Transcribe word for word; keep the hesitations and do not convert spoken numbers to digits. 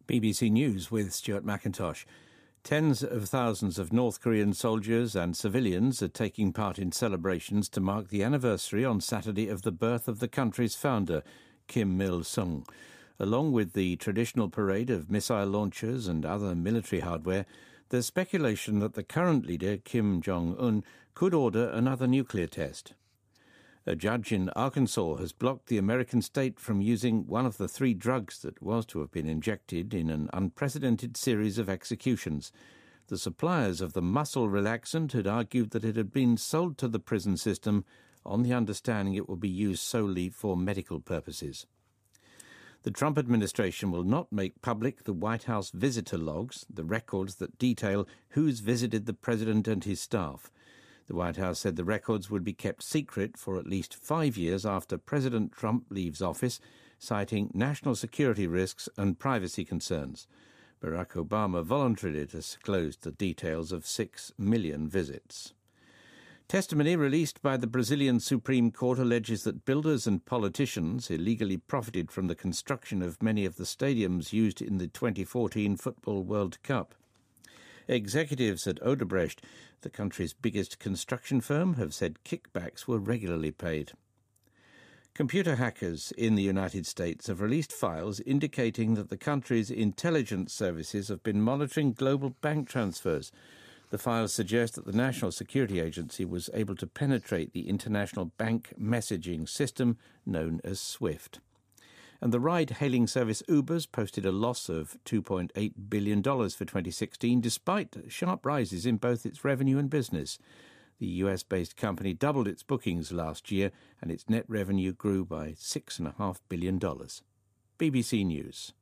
B B C News with Stuart McIntosh. Tens of thousands of North Korean soldiers and civilians are taking part in celebrations to mark the anniversary on Saturday of the birth of the country's founder, Kim Il-sung. Along with the traditional parade of missile launchers and other military hardware, there's speculation that the current leader, Kim Jong-un, could order another nuclear test. A judge in Arkansas has blocked the American state from using one of the three drugs that was to have been injected in an unprecedented series of executions. The suppliers of the muscle relaxant had argued that it had been sold to the prison system on the understanding it would be used solely for medical purposes. The Trump administration will not make public the White House visitor logs, the records that detail who's visited the president and his staff. The White House said the records would be kept secret for at least five years after President Trump leaves office, citing national security risks and privacy concerns. Barack Obama voluntarily disclosed the details of six million visits. Testimony released by the Brazilian Supreme Court alleges that builders and politicians illegally profited from the construction of many of the stadiums used in the twenty fourteen Football World Cup. Executives at Odebrecht, the country's biggest construction firm, have said kickbacks were regularly paid. Computer hackers in the United States have released files indicating that the country's intelligence services have been monitoring global bank transfers. The files suggest that the National Security Agency was able to penetrate the international bank messaging system known as SWIFT. And the ride-hailing service Uber's posted a loss of two point eight billion dollars for twenty sixteen, despite sharp rises in both its revenue and business. The U S-based company doubled its bookings last year, and its net revenue grew by six point five billion dollars. B B C News.